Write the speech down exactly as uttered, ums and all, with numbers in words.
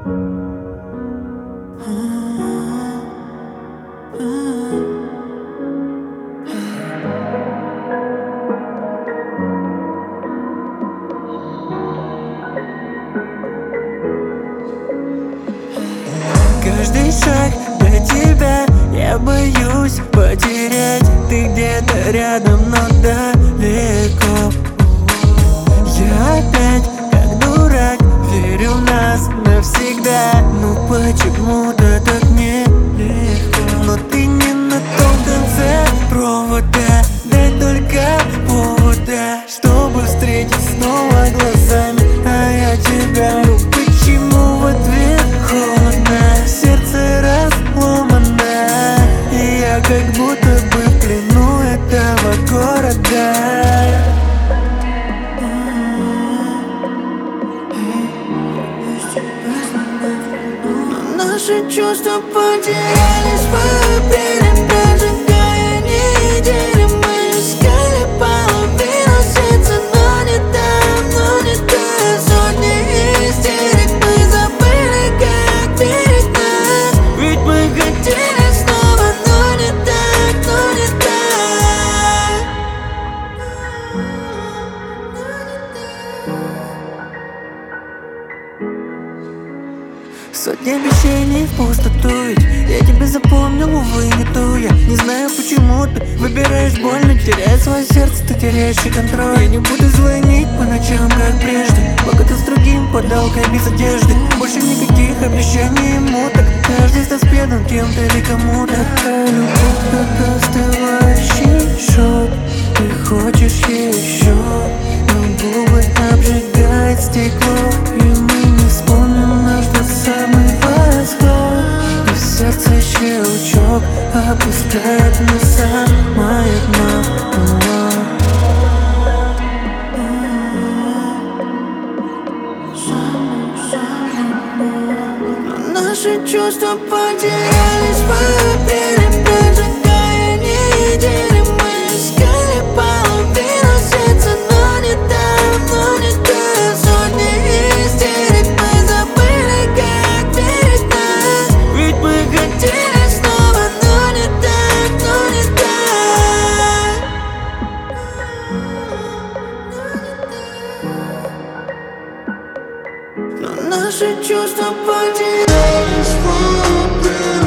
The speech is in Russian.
Каждый шаг до тебя я боюсь потерять. Ты где-то рядом, но далеко. Я опять, как дурак, верю в нас навсегда. Но почему-то так нелегко. Но ты не на том конце провода. Дай только повода, чтобы встретить снова глазами. А я тебя, ну почему в ответ холодно? Сердце разломано, и я как будто бы в плену этого города. Наши чувства потерялись в пыль, прожигая недели. Мы искали половину сердца, но не там, но не там. Сотни истерик мы забыли, как перед нас. Ведь мы хотели снова, но не так, но не так. Сотни обещаний в пустоту, ведь я тебя запомнил, увы, не ту. Я не знаю, почему ты выбираешь больно, терять свое сердце, ты теряешь и контроль. Я не буду звонить по ночам, как прежде, пока ты с другим подалкой без одежды. Больше никаких обещаний ему, так каждый из нас предан кем-то или кому-то. Такая любовь, как остывающий шок. Ты хочешь еще, но губы обжигает стекло. И мы не вспомним наш тот самый восход. И в сердце щелчок опускает на самое дно. Наши чувства потерялись в апреле, прожигая недели. Мы искали половину сердца, но не там, но не там. Сотни истерик мы забыли, как перед нас. Ведь мы хотели снова, но не так, но не так. Но наши чувства потерялись в апреле.